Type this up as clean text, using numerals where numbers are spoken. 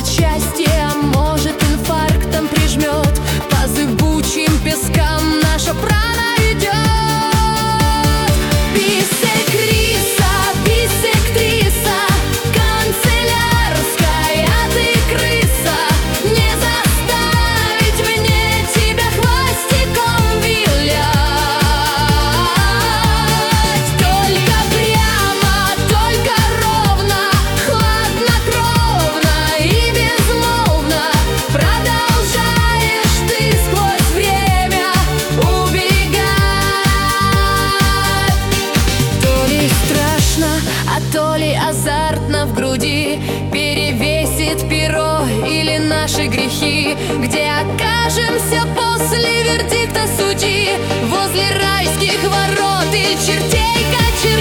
счастье, а может инфарктом прижмет. По зыбучим пескам наша прана идет. Бисектриса, бисектриса, канцелярская ты крыса. Не заставить мне тебя хвостиком вилять. Только прямо, только ровно, хладнокровно и безмолвно продолжаешь ты сквозь время убегать. То ли страшно, а то ли азартно в груди перевесит перо или наши грехи. Где окажемся после вердикта судьи? Возле райских ворот или чертей кочевых?